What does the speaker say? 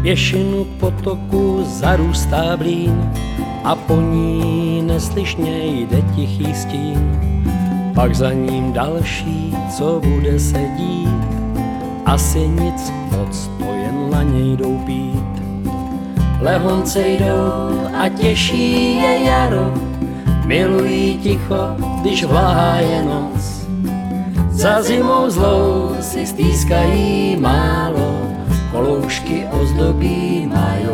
pěšinu k potoku zarůstá blín a po ní neslyšně jde tichý stín. Pak za ním další, co bude se dít, asi nic moc, to jen laně jdou pít. Lehonce jdou a těší je jaro, milují ticho, když vlahá je noc. Za zimou zlou si stýskají málo, koloušky ozdobí majou